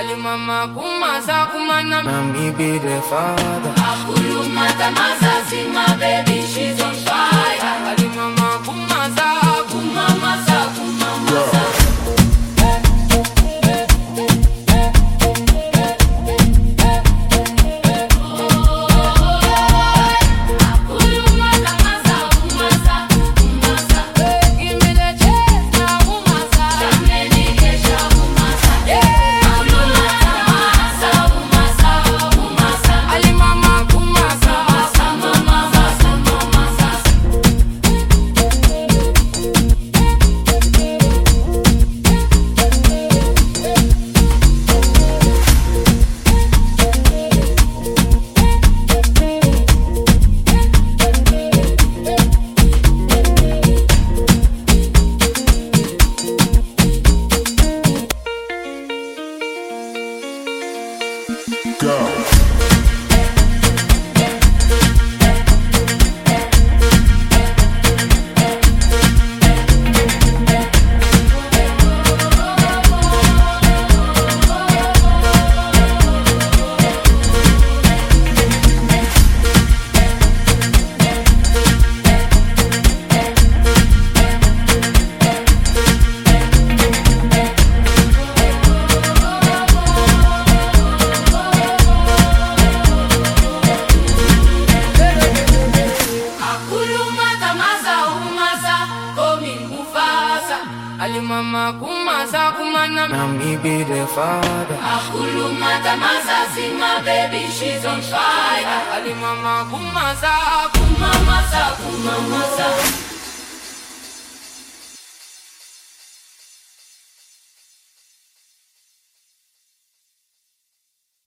Ali mama kumasa kumana, now me be the father. Akulu mata masasi, my baby, she's on fire. Ali mama kumasa, kumamasa, kumamasa. Ali mama kumasa kumana, now me be the father. Akulu mata masasi, my baby, she's on fire. Ali mama kumasa, kumamasa, kumamasa.